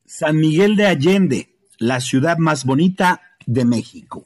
San Miguel de Allende, la ciudad más bonita de México.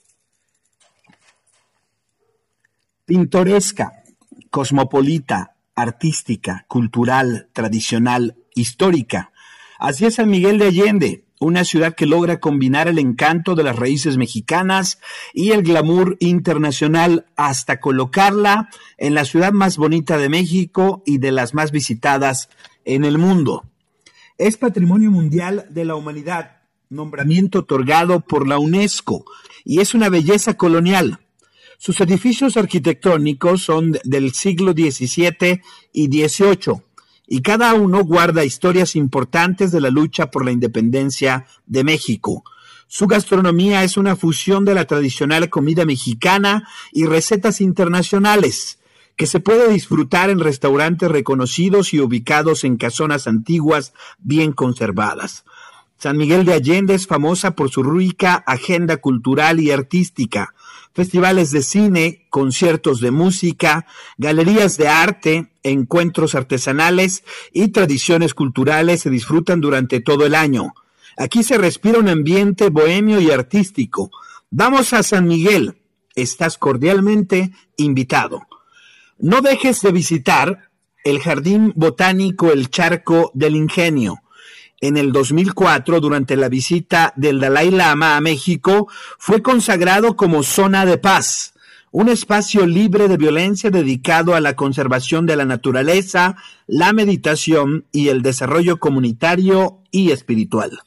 Pintoresca, cosmopolita, artística, cultural, tradicional, histórica. Así es San Miguel de Allende, una ciudad que logra combinar el encanto de las raíces mexicanas y el glamour internacional hasta colocarla en la ciudad más bonita de México y de las más visitadas en el mundo. Es Patrimonio Mundial de la Humanidad, nombramiento otorgado por la UNESCO, y es una belleza colonial. Sus edificios arquitectónicos son del siglo XVII y XVIII, y cada uno guarda historias importantes de la lucha por la independencia de México. Su gastronomía es una fusión de la tradicional comida mexicana y recetas internacionales, que se puede disfrutar en restaurantes reconocidos y ubicados en casonas antiguas bien conservadas. San Miguel de Allende es famosa por su rica agenda cultural y artística, festivales de cine, conciertos de música, galerías de arte, encuentros artesanales y tradiciones culturales se disfrutan durante todo el año. Aquí se respira un ambiente bohemio y artístico. Vamos a San Miguel, estás cordialmente invitado. No dejes de visitar el Jardín Botánico El Charco del Ingenio. En el 2004, durante la visita del Dalai Lama a México, fue consagrado como zona de paz, un espacio libre de violencia dedicado a la conservación de la naturaleza, la meditación y el desarrollo comunitario y espiritual.